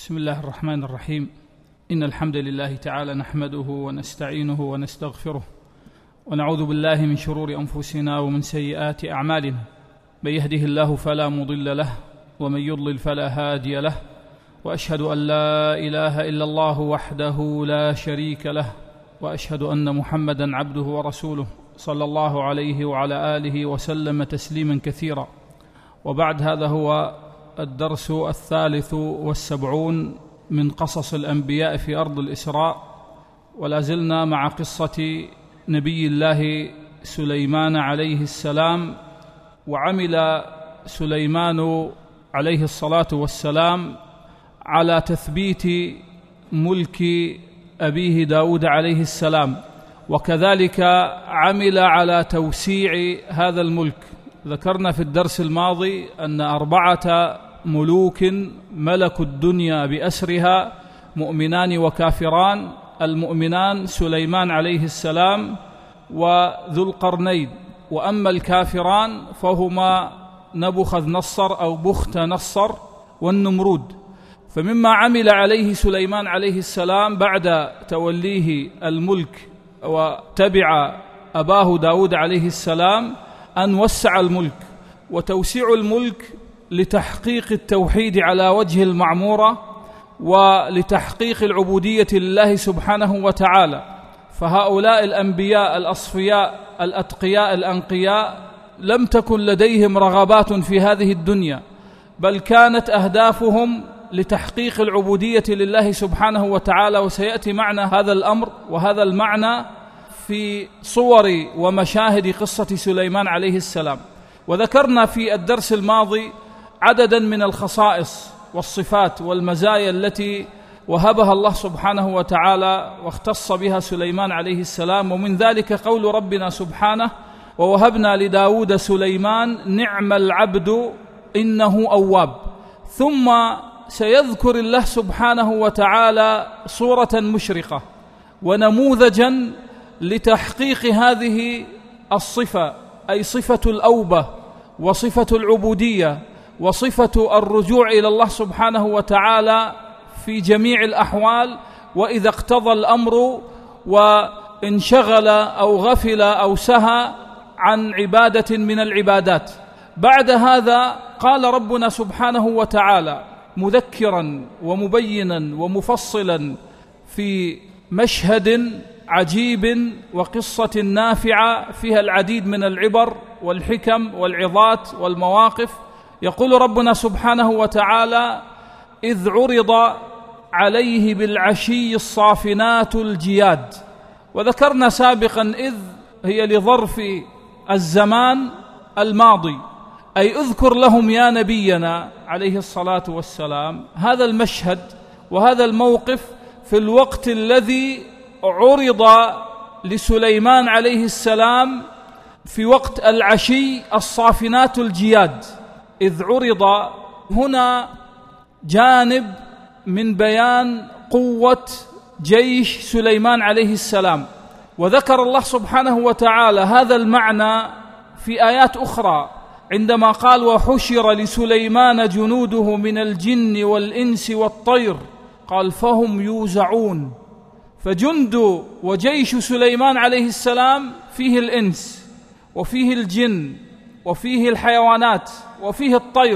بسم الله الرحمن الرحيم. إن الحمد لله تعالى نحمده ونستعينه ونستغفره ونعوذ بالله من شرور أنفسنا ومن سيئات أعمالنا. من يهده الله فلا مضل له ومن يضلل فلا هادي له، وأشهد أن لا إله إلا الله وحده لا شريك له، وأشهد أن محمدًا عبده ورسوله صلى الله عليه وعلى آله وسلم تسليمًا كثيرا. وبعد، هذا هو الدرس 73 من قصص الأنبياء في أرض الإسراء، ولا زلنا مع قصة نبي الله سليمان عليه السلام. وعمل سليمان عليه الصلاة والسلام على تثبيت ملك أبيه داود عليه السلام، وكذلك عمل على توسيع هذا الملك. ذكرنا في الدرس الماضي أن 4 ملوك ملكوا الدنيا بأسرها، مؤمنان وكافران. المؤمنان سليمان عليه السلام وذو القرنين، وأما الكافران فهما نبوخذ نصر أو بخت نصر والنمرود. فمما عمل عليه سليمان عليه السلام بعد توليه الملك وتبع أباه داود عليه السلام أن وسع الملك. وتوسيع الملك لتحقيق التوحيد على وجه المعمورة، ولتحقيق العبودية لله سبحانه وتعالى. فهؤلاء الأنبياء الأصفياء الأتقياء الأنقياء لم تكن لديهم رغبات في هذه الدنيا، بل كانت أهدافهم لتحقيق العبودية لله سبحانه وتعالى. وسيأتي معنا هذا الأمر وهذا المعنى في صور ومشاهد قصة سليمان عليه السلام. وذكرنا في الدرس الماضي عددا من الخصائص والصفات والمزايا التي وهبها الله سبحانه وتعالى واختص بها سليمان عليه السلام، ومن ذلك قول ربنا سبحانه: ووهبنا لداود سليمان نعم العبد إنه أواب. ثم سيذكر الله سبحانه وتعالى صورة مشرقة ونموذجا لتحقيق هذه الصفة، أي صفة الأوبة وصفة العبودية وصفة الرجوع إلى الله سبحانه وتعالى في جميع الأحوال، وإذا اقتضى الأمر وانشغل أو غفل أو سهى عن عبادة من العبادات. بعد هذا قال ربنا سبحانه وتعالى مذكرا ومبينا ومفصلا في مشهد عجيب وقصة نافعة فيها العديد من العبر والحكم والعظات والمواقف. يقول ربنا سبحانه وتعالى: إذ عرض عليه بالعشي الصافنات الجياد. وذكرنا سابقا إذ هي لظرف الزمان الماضي، أي اذكر لهم يا نبينا عليه الصلاة والسلام هذا المشهد وهذا الموقف في الوقت الذي عرض لسليمان عليه السلام، في وقت العشي الصافنات الجياد. إذ عرض هنا جانب من بيان قوة جيش سليمان عليه السلام، وذكر الله سبحانه وتعالى هذا المعنى في آيات أخرى عندما قال: وحشر لسليمان جنوده من الجن والإنس والطير، قال: فهم يوزعون. فجند وجيش سليمان عليه السلام فيه الإنس وفيه الجن وفيه الحيوانات وفيه الطير،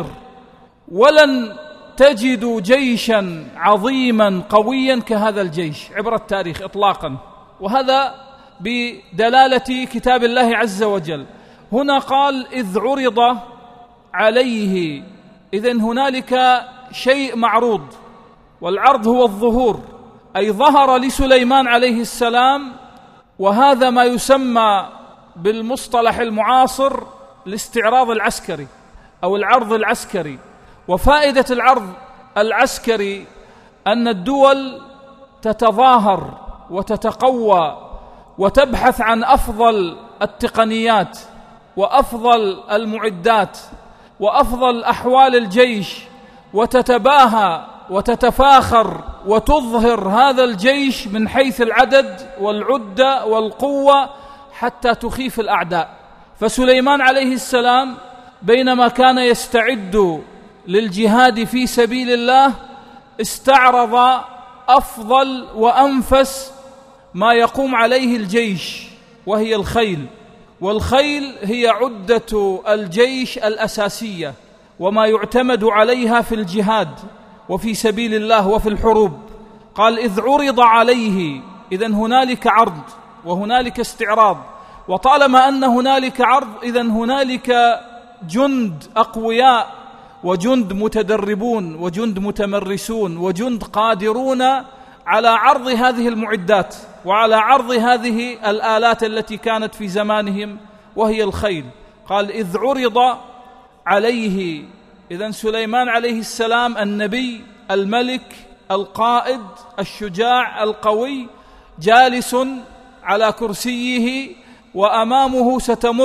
ولن تجدوا جيشا عظيما قويا كهذا الجيش عبر التاريخ إطلاقا، وهذا بدلالة كتاب الله عز وجل. هنا قال: إذ عرض عليه، إذن هنالك شيء معروض، والعرض هو الظهور، أي ظهر لسليمان عليه السلام. وهذا ما يسمى بالمصطلح المعاصر الاستعراض العسكري أو العرض العسكري. وفائدة العرض العسكري أن الدول تتظاهر وتتقوى وتبحث عن أفضل التقنيات وأفضل المعدات وأفضل أحوال الجيش، وتتباهى وتتفاخر وتظهر هذا الجيش من حيث العدد والعدة والقوة حتى تخيف الأعداء. فسليمان عليه السلام بينما كان يستعد للجهاد في سبيل الله استعرض أفضل وأنفس ما يقوم عليه الجيش، وهي الخيل. والخيل هي عدة الجيش الأساسية وما يعتمد عليها في الجهاد وفي سبيل الله وفي الحروب. قال إذ عرض عليه، إذن هنالك عرض وهنالك استعراض، وطالما أن هنالك عرض إذن هنالك جند أقوياء وجند متدربون وجند متمرسون وجند قادرون على عرض هذه المعدات وعلى عرض هذه الآلات التي كانت في زمانهم وهي الخيل. قال إذ عرض عليه، إذن سليمان عليه السلام النبي الملك القائد الشجاع القوي جالس على كرسيه، وأمامه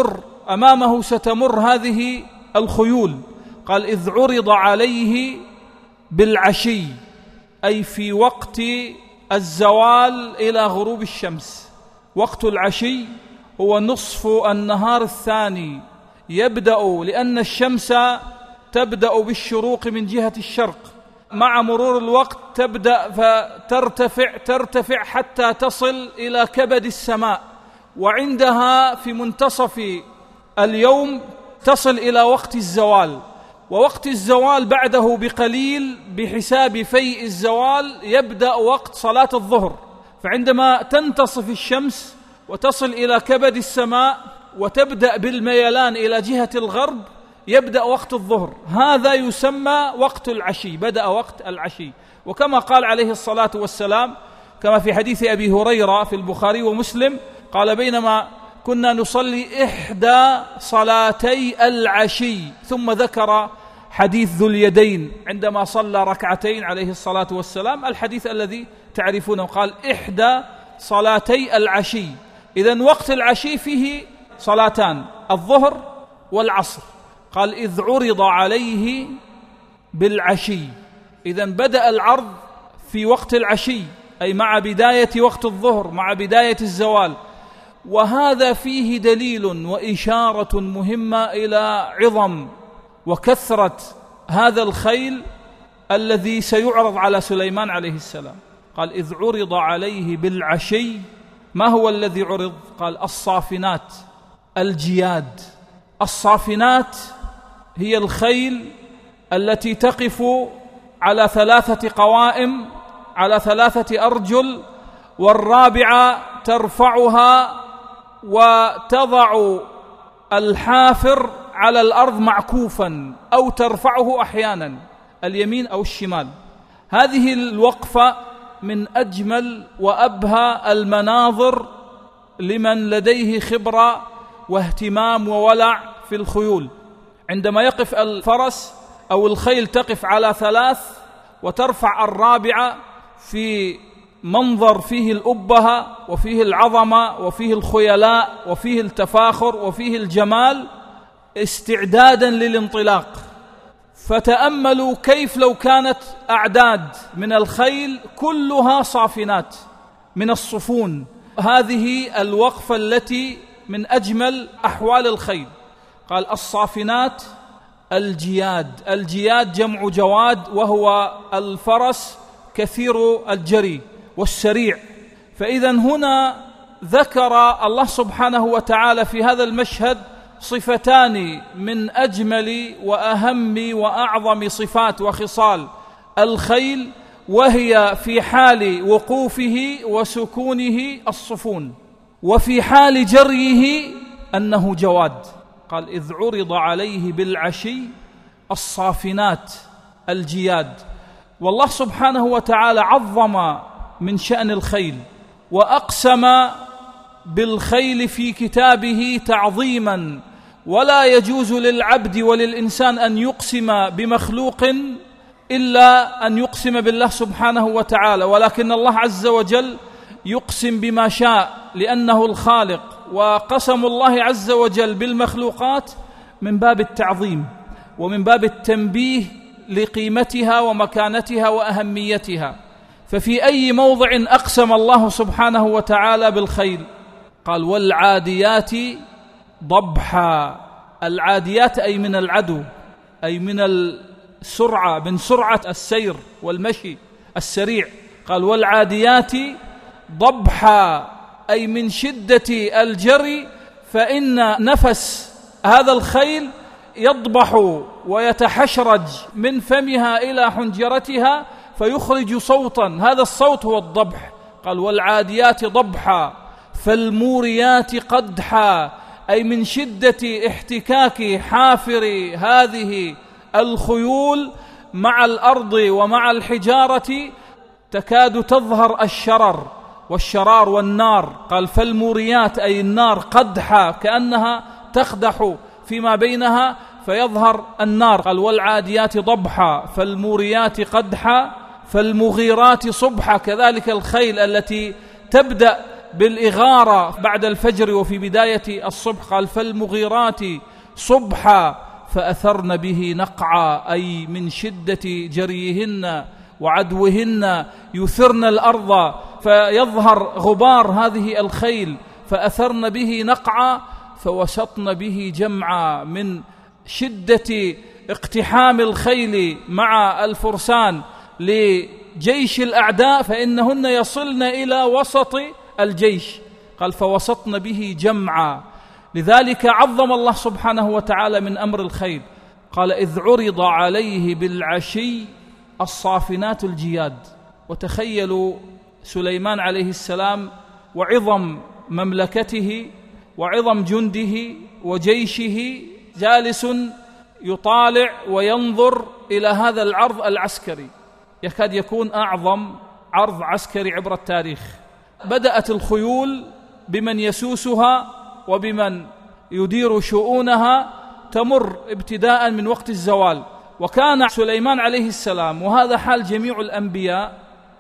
ستمر هذه الخيول. قال إذ عرض عليه بالعشي، أي في وقت الزوال إلى غروب الشمس. وقت العشي هو نصف النهار الثاني، يبدأ لأن الشمس تبدأ بالشروق من جهة الشرق، مع مرور الوقت تبدأ فترتفع حتى تصل إلى كبد السماء، وعندها في منتصف اليوم تصل إلى وقت الزوال. ووقت الزوال بعده بقليل بحساب فيء الزوال يبدأ وقت صلاة الظهر. فعندما تنتصف الشمس وتصل إلى كبد السماء وتبدأ بالميلان إلى جهة الغرب يبدأ وقت الظهر، هذا يسمى وقت العشي، بدأ وقت العشي. وكما قال عليه الصلاة والسلام كما في حديث أبي هريرة في البخاري ومسلم، قال بينما كنا نصلي إحدى صلاتي العشي، ثم ذكر حديث ذو اليدين عندما صلى ركعتين عليه الصلاة والسلام، الحديث الذي تعرفونه، قال إحدى صلاتي العشي. إذن وقت العشي فيه صلاتان، الظهر والعصر. قال إذ عرض عليه بالعشي، إذن بدأ العرض في وقت العشي، أي مع بداية وقت الظهر، مع بداية الزوال. وهذا فيه دليل وإشارة مهمة إلى عظم وكثرة هذا الخيل الذي سيعرض على سليمان عليه السلام. قال إذ عرض عليه بالعشي، ما هو الذي عرض؟ قال الصافنات، الجياد. الصافنات هي الخيل التي تقف على 3 قوائم، على 3 أرجل، والرابعة ترفعها وتضع الحافر على الأرض معكوفا، أو ترفعه أحيانا اليمين أو الشمال. هذه الوقفة من أجمل وأبهى المناظر لمن لديه خبرة واهتمام وولع في الخيول. عندما يقف الفرس أو الخيل تقف على 3 وترفع الرابعة في منظر فيه الأبهة وفيه العظمة وفيه الخيلاء وفيه التفاخر وفيه الجمال، استعدادا للانطلاق. فتأملوا كيف لو كانت أعداد من الخيل كلها صافنات من الصفون. هذه الوقفة التي من أجمل أحوال الخيل. قال الصافنات الجياد. الجياد جمع جواد، وهو الفرس كثير الجري والسريع. فإذا هنا ذكر الله سبحانه وتعالى في هذا المشهد صفتان من أجمل وأهم وأعظم صفات وخصال الخيل، وهي في حال وقوفه وسكونه الصفون، وفي حال جريه أنه جواد. قال إذ عرض عليه بالعشي الصافنات الجياد. والله سبحانه وتعالى عظم من شأن الخيل، وأقسم بالخيل في كتابه تعظيما، ولا يجوز للعبد وللإنسان أن يقسم بمخلوق إلا أن يقسم بالله سبحانه وتعالى، ولكن الله عز وجل يقسم بما شاء لأنه الخالق. وقسم الله عز وجل بالمخلوقات من باب التعظيم ومن باب التنبيه لقيمتها ومكانتها وأهميتها. ففي أي موضع أقسم الله سبحانه وتعالى بالخيل؟ قال والعاديات ضبحا. العاديات أي من العدو، أي من السرعة، من سرعة السير والمشي السريع. قال والعاديات ضبحا، أي من شدة الجري، فإن نفس هذا الخيل يضبح ويتحشرج من فمها إلى حنجرتها فيخرج صوتا، هذا الصوت هو الضبح. قال والعاديات ضبحا فالموريات قدحا، أي من شدة احتكاك حافر هذه الخيول مع الأرض ومع الحجارة تكاد تظهر الشرر والشرار والنار. قال فالموريات أي النار قدحا، كأنها تقدح فيما بينها فيظهر النار. قال والعاديات ضبحا فالموريات قدحا فالمغيرات صبحا، كذلك الخيل التي تبدأ بالإغارة بعد الفجر وفي بداية الصبح. قال فالمغيرات صبحا فأثرن به نقعا، أي من شدة جريهن وعدوهن يثرن الأرض فيظهر غبار هذه الخيل، فأثرن به نقعا فوسطن به جمعا، من شدة اقتحام الخيل مع الفرسان لجيش الأعداء فإنهن يصلن إلى وسط الجيش. قال فوسطن به جمعا، لذلك عظم الله سبحانه وتعالى من أمر الخيل. قال إذ عرض عليه بالعشي الصافنات الجياد. وتخيلوا سليمان عليه السلام وعظم مملكته وعظم جنده وجيشه جالس يطالع وينظر إلى هذا العرض العسكري، يكاد يكون أعظم عرض عسكري عبر التاريخ. بدأت الخيول بمن يسوسها وبمن يدير شؤونها تمر ابتداء من وقت الزوال. وكان سليمان عليه السلام، وهذا حال جميع الأنبياء،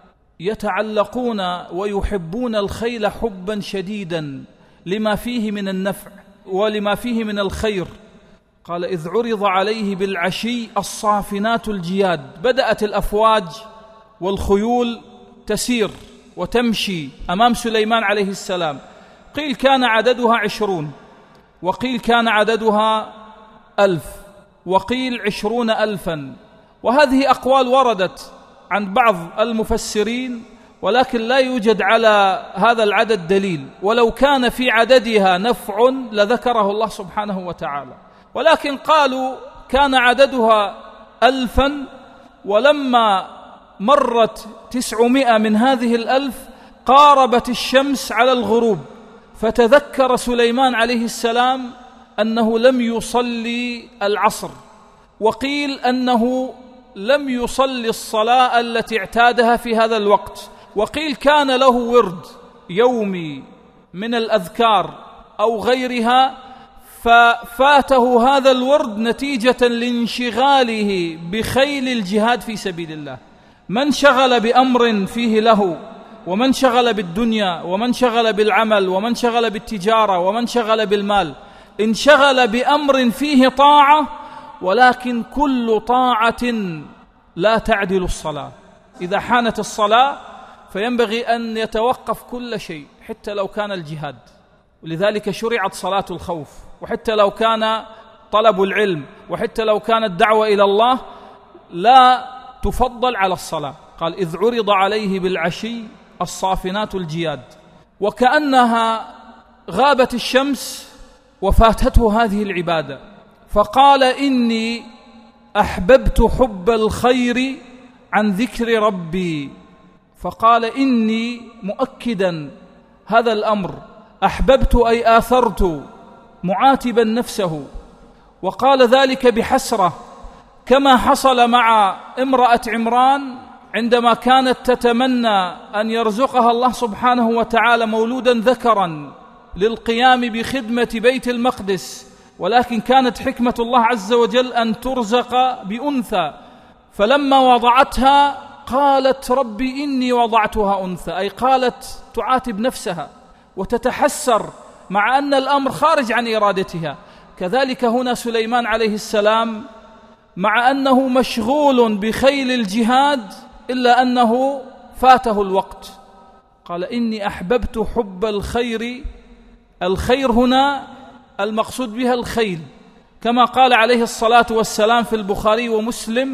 يتعلقون ويحبون الخيل حبا شديدا لما فيه من النفع ولما فيه من الخير. قال إذ عرض عليه بالعشي الصافنات الجياد. بدأت الأفواج والخيول تسير وتمشي أمام سليمان عليه السلام. قيل كان عددها 20، وقيل كان عددها 1000، وقيل 20,000. وهذه أقوال وردت عن بعض المفسرين، ولكن لا يوجد على هذا العدد دليل، ولو كان في عددها نفع لذكره الله سبحانه وتعالى. ولكن قالوا كان عددها 1000، ولما مرت 900 من هذه 1000 قاربت الشمس على الغروب، فتذكر سليمان عليه السلام أنه لم يصلي العصر، وقيل أنه لم يصلي الصلاة التي اعتادها في هذا الوقت، وقيل كان له ورد يومي من الأذكار أو غيرها ففاته هذا الورد نتيجة لانشغاله بخيل الجهاد في سبيل الله. من شغل بأمر فيه له، ومن شغل بالدنيا، ومن شغل بالعمل، ومن شغل بالتجارة، ومن شغل بالمال، انشغل بأمر فيه طاعة، ولكن كل طاعة لا تعدل الصلاة. إذا حانت الصلاة فينبغي أن يتوقف كل شيء حتى لو كان الجهاد، ولذلك شرعت صلاة الخوف، وحتى لو كان طلب العلم، وحتى لو كانت الدعوة إلى الله لا تفضل على الصلاة. قال إذ عرض عليه بالعشي الصافنات الجياد. وكأنها غابت الشمس وفاتته هذه العبادة، فقال إني أحببت حب الخير عن ذكر ربي. فقال إني مؤكدا هذا الأمر، أحببت أي آثرت، معاتبا نفسه. وقال ذلك بحسرة، كما حصل مع امرأة عمران عندما كانت تتمنى أن يرزقها الله سبحانه وتعالى مولودا ذكرا للقيام بخدمة بيت المقدس، ولكن كانت حكمة الله عز وجل أن ترزق بأنثى، فلما وضعتها قالت ربي إني وضعتها أنثى، أي قالت تعاتب نفسها وتتحسر مع أن الأمر خارج عن إرادتها. كذلك هنا سليمان عليه السلام مع أنه مشغول بخيل الجهاد إلا أنه فاته الوقت. قال إني أحببت حب الخير. الخير هنا المقصود بها الخيل، كما قال عليه الصلاة والسلام في البخاري ومسلم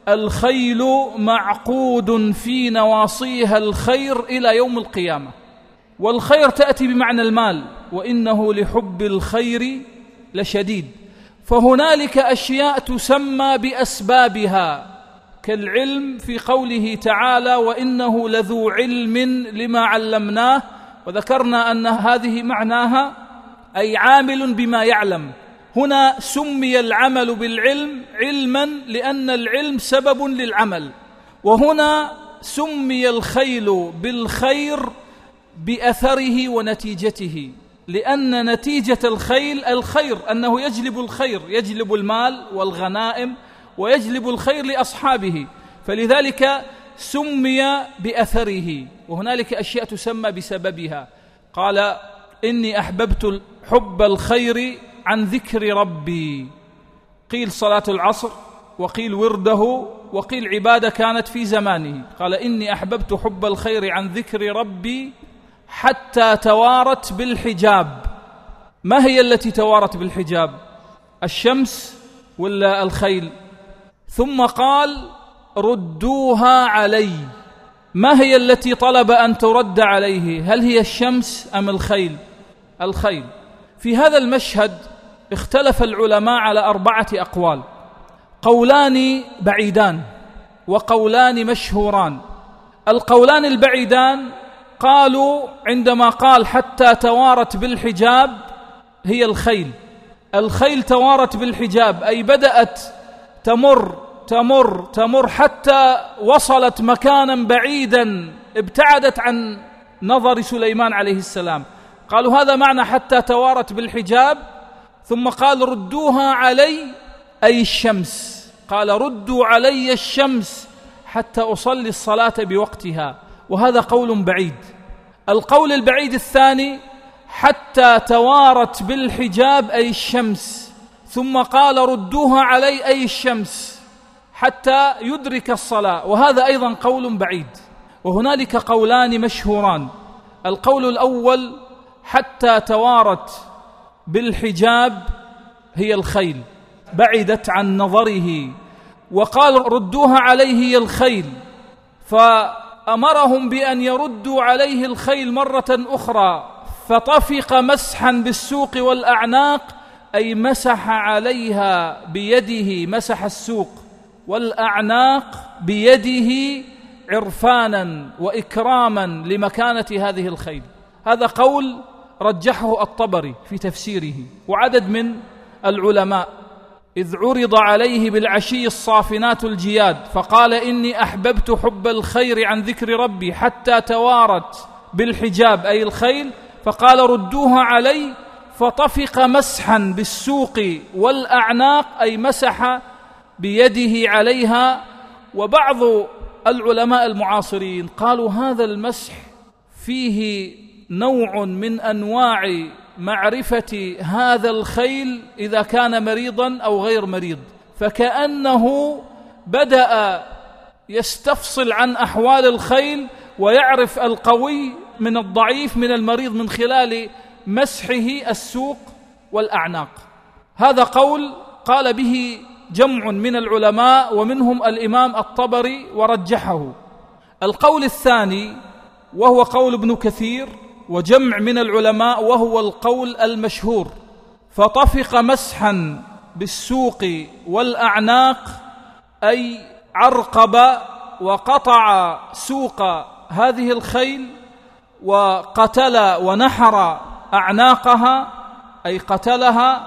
الخيل معقود في نواصيها الخير إلى يوم القيامة. والخير تأتي بمعنى المال، وإنه لحب الخير لشديد. فهنالك أشياء تسمى بأسبابها، كالعلم في قوله تعالى: وإنه لذو علم لما علمناه، وذكرنا أن هذه معناها أي عامل بما يعلم. هنا سمي العمل بالعلم علما لأن العلم سبب للعمل، وهنا سمي الخيل بالخير بأثره ونتيجته، لأن نتيجة الخيل الخير، أنه يجلب الخير، يجلب المال والغنائم ويجلب الخير لأصحابه، فلذلك سمي بأثره. وهنالك أشياء تسمى بسببها. قال: إني أحببت حب الخير عن ذكر ربي. قيل صلاة العصر، وقيل ورده، وقيل عبادة كانت في زمانه. قال: إني أحببت حب الخير عن ذكر ربي حتى توارت بالحجاب. ما هي التي توارت بالحجاب؟ الشمس ولا الخيل؟ ثم قال: ردوها علي. ما هي التي طلب أن ترد عليه؟ هل هي الشمس أم الخيل؟ الخيل. في هذا المشهد اختلف العلماء على 4 أقوال، قولان بعيدان وقولان مشهوران. القولان البعيدان قالوا عندما قال حتى توارت بالحجاب هي الخيل. الخيل توارت بالحجاب، أي بدأت تمر حتى وصلت مكانا بعيدا ابتعدت عن نظر سليمان عليه السلام. قالوا هذا معنى حتى توارت بالحجاب. ثم قال: ردوها علي، أي الشمس. قال: ردوا علي الشمس حتى أصلي الصلاة بوقتها. وهذا قول بعيد. القول البعيد الثاني: حتى توارت بالحجاب أي الشمس، ثم قال: ردوها علي أي الشمس حتى يدرك الصلاة. وهذا أيضا قول بعيد. وهنالك قولان مشهوران. القول الأول: حتى توارت بالحجاب هي الخيل، بعدت عن نظره، وقال: ردوها عليه هي الخيل، فأمرهم بأن يردوا عليه الخيل مرة أخرى، فطفق مسحا بالسوق والأعناق، أي مسح عليها بيده، مسح السوق والأعناق بيده عرفانا وإكراما لمكانة هذه الخيل. هذا قول رجحه الطبري في تفسيره وعدد من العلماء. إذ عرض عليه بالعشي الصافنات الجياد فقال: إني أحببت حب الخير عن ذكر ربي حتى توارت بالحجاب أي الخيل، فقال: ردوها علي، فطفق مسحا بالسوق والأعناق، أي مسح بيده عليها. وبعض العلماء المعاصرين قالوا هذا المسح فيه نوع من أنواع معرفة هذا الخيل إذا كان مريضا أو غير مريض، فكأنه بدأ يستفصل عن أحوال الخيل ويعرف القوي من الضعيف من المريض من خلال مسحه السوق والأعناق. هذا قول قال به جمع من العلماء ومنهم الإمام الطبري ورجحه. القول الثاني وهو قول ابن كثير وجمع من العلماء وهو القول المشهور: فطفق مسحا بالسوق والأعناق، أي عرقب وقطع سوق هذه الخيل وقتل ونحر أعناقها، أي قتلها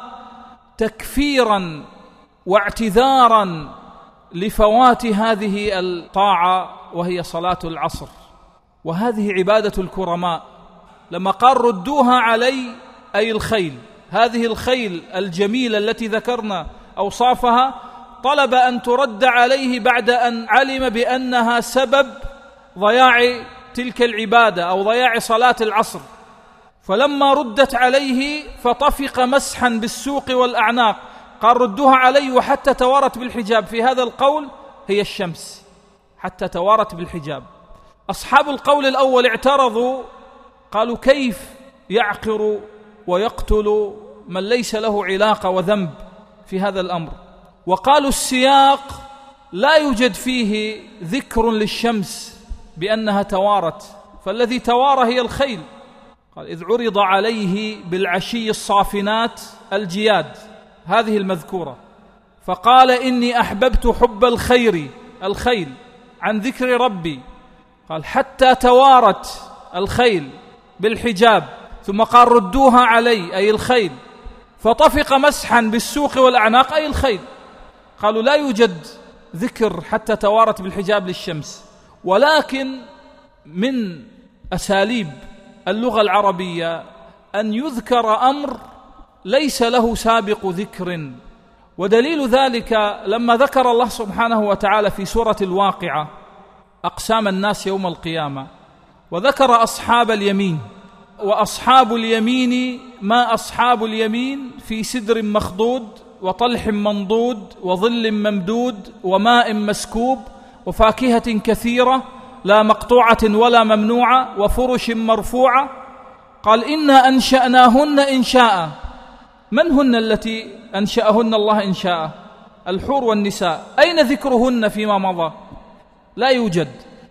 تكفيرا واعتذارا لفوات هذه الطاعة وهي صلاة العصر. وهذه عبادة الكرماء. لما قال: ردوها علي أي الخيل، هذه الخيل الجميلة التي ذكرنا أوصافها طلب أن ترد عليه بعد أن علم بأنها سبب ضياع تلك العبادة أو ضياع صلاة العصر. فلما ردت عليه فطفق مسحا بالسوق والأعناق، قال: ردوها علي وحتى توارت بالحجاب. في هذا القول هي الشمس حتى توارت بالحجاب. أصحاب القول الأول اعترضوا، قالوا: كيف يعقر ويقتل من ليس له علاقة وذنب في هذا الأمر؟ وقالوا: السياق لا يوجد فيه ذكر للشمس بأنها توارت، فالذي توارى هي الخيل. قال إذ عرض عليه بالعشي الصافنات الجياد، هذه المذكورة، فقال إني أحببت حب الخيل عن ذكر ربي. قال حتى توارت الخيل بالحجاب، ثم قال ردوها علي أي الخيل، فطفق مسحا بالسوق والأعناق أي الخيل. قالوا لا يوجد ذكر حتى توارت بالحجاب للشمس، ولكن من أساليب اللغة العربية أن يذكر أمر ليس له سابق ذكر، ودليل ذلك لما ذكر الله سبحانه وتعالى في سورة الواقعة أقسام الناس يوم القيامة، وذكر أصحاب اليمين، وأصحاب اليمين ما أصحاب اليمين في سدر مخضود وطلح منضود وظل ممدود وماء مسكوب وفاكهة كثيرة لا مقطوعة ولا ممنوعة وفرش مرفوعة. قال إنا أنشأناهن إنشاء. من هن التي أنشأهن الله إنشاء؟ الحور والنساء. أين ذكرهن فيما مضى؟ لا يوجد.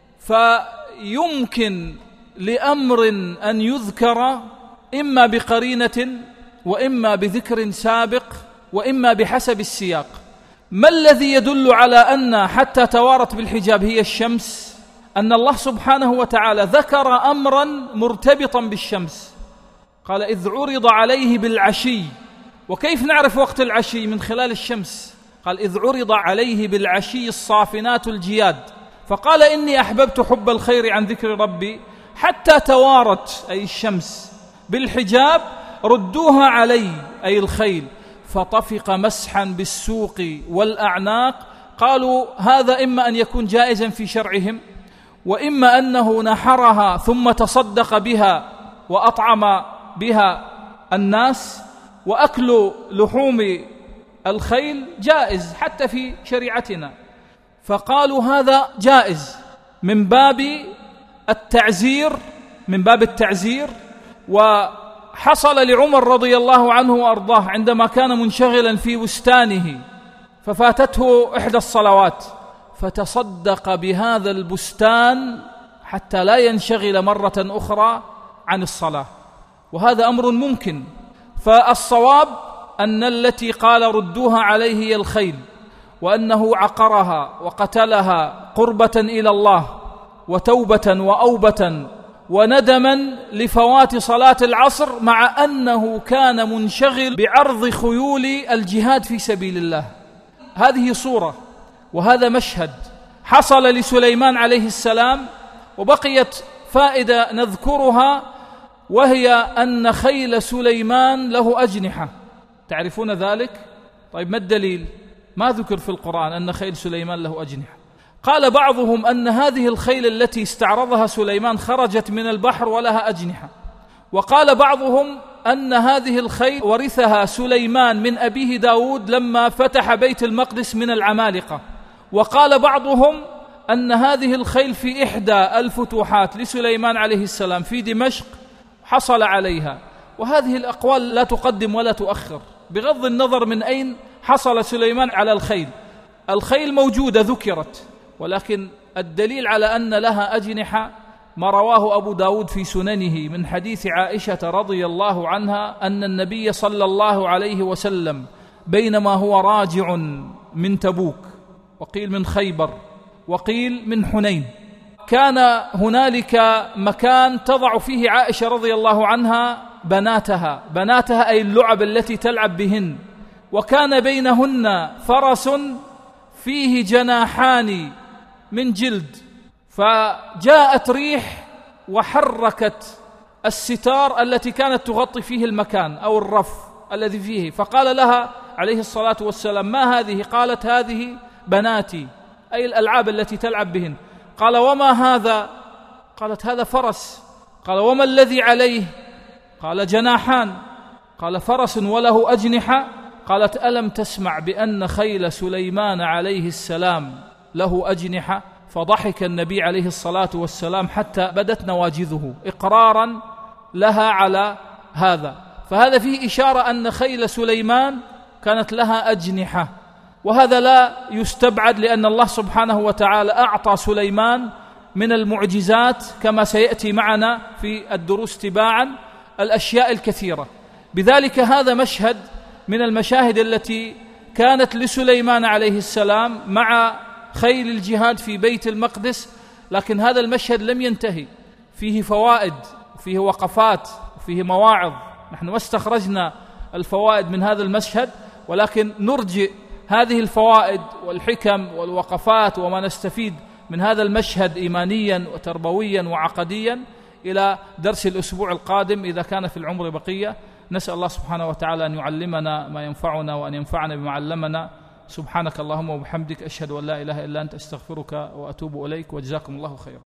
فيمكن لأمر أن يذكر إما بقرينة وإما بذكر سابق وإما بحسب السياق. ما الذي يدل على أن حتى توارت بالحجاب هي الشمس؟ أن الله سبحانه وتعالى ذكر أمرا مرتبطا بالشمس. قال إذ عرض عليه بالعشي. وكيف نعرف وقت العشي؟ من خلال الشمس. قال إذ عرض عليه بالعشي الصافنات الجياد، فقال إني أحببت حب الخير عن ذكر ربي حتى توارت أي الشمس بالحجاب ردوها علي أي الخيل، فطفق مسحا بالسوق والأعناق. قالوا هذا إما أن يكون جائزا في شرعهم، وإما أنه نحرها ثم تصدق بها وأطعم بها الناس، وأكل لحوم الخيل جائز حتى في شريعتنا. فقالوا هذا جائز من باب التعزير. وحصل لعمر رضي الله عنه وأرضاه عندما كان منشغلا في بستانه ففاتته إحدى الصلوات، فتصدق بهذا البستان حتى لا ينشغل مرة أخرى عن الصلاة، وهذا أمر ممكن. فالصواب أن التي قال ردوها عليه هي الخيل، وأنه عقرها وقتلها قربة إلى الله وتوبة وأوبة وندما لفوات صلاة العصر، مع أنه كان منشغل بعرض خيول الجهاد في سبيل الله. هذه صورة وهذا مشهد حصل لسليمان عليه السلام. وبقيت فائدة نذكرها، وهي أن خيل سليمان له أجنحة. تعرفون ذلك؟ طيب ما الدليل؟ ما ذكر في القرآن أن خيل سليمان له أجنحة. قال بعضهم أن هذه الخيل التي استعرضها سليمان خرجت من البحر ولها أجنحة، وقال بعضهم أن هذه الخيل ورثها سليمان من أبيه داود لما فتح بيت المقدس من العمالقة، وقال بعضهم أن هذه الخيل في إحدى الفتوحات لسليمان عليه السلام في دمشق حصل عليها. وهذه الأقوال لا تقدم ولا تؤخر بغض النظر من أين حصل سليمان على الخيل. الخيل موجودة ذكرت، ولكن الدليل على أن لها أجنحة ما رواه أبو داود في سننه من حديث عائشة رضي الله عنها أن النبي صلى الله عليه وسلم بينما هو راجع من تبوك، وقيل من خيبر وقيل من حنين، كان هنالك مكان تضع فيه عائشة رضي الله عنها بناتها أي اللعب التي تلعب بهن، وكان بينهن فرس فيه جناحان من جلد، فجاءت ريح وحركت الستار التي كانت تغطي فيه المكان أو الرف الذي فيه، فقال لها عليه الصلاة والسلام ما هذه؟ قالت هذه بناتي، أي الألعاب التي تلعب بهن. قال وما هذا؟ قالت هذا فرس. قال وما الذي عليه؟ قال جناحان. قال فرس وله أجنحة؟ قالت ألم تسمع بأن خيل سليمان عليه السلام له أجنحة؟ فضحك النبي عليه الصلاة والسلام حتى بدت نواجذه إقرارا لها على هذا. فهذا فيه إشارة أن خيل سليمان كانت لها أجنحة. وهذا لا يستبعد، لأن الله سبحانه وتعالى أعطى سليمان من المعجزات كما سيأتي معنا في الدروس تباعا الأشياء الكثيرة. بذلك هذا مشهد من المشاهد التي كانت لسليمان عليه السلام مع خيل الجهاد في بيت المقدس، لكن هذا المشهد لم ينتهي، فيه فوائد، فيه وقفات، فيه مواعظ. نحن ما استخرجنا الفوائد من هذا المشهد، ولكن نرجئ هذه الفوائد والحكم والوقفات وما نستفيد من هذا المشهد إيمانيا وتربويا وعقديا إلى درس الأسبوع القادم إذا كان في العمر بقية. نسأل الله سبحانه وتعالى أن يعلمنا ما ينفعنا وأن ينفعنا بما علمنا. سبحانك اللهم وبحمدك، أشهد أن لا إله إلا أنت، أستغفرك وأتوب إليك، وجزاكم الله خيرا.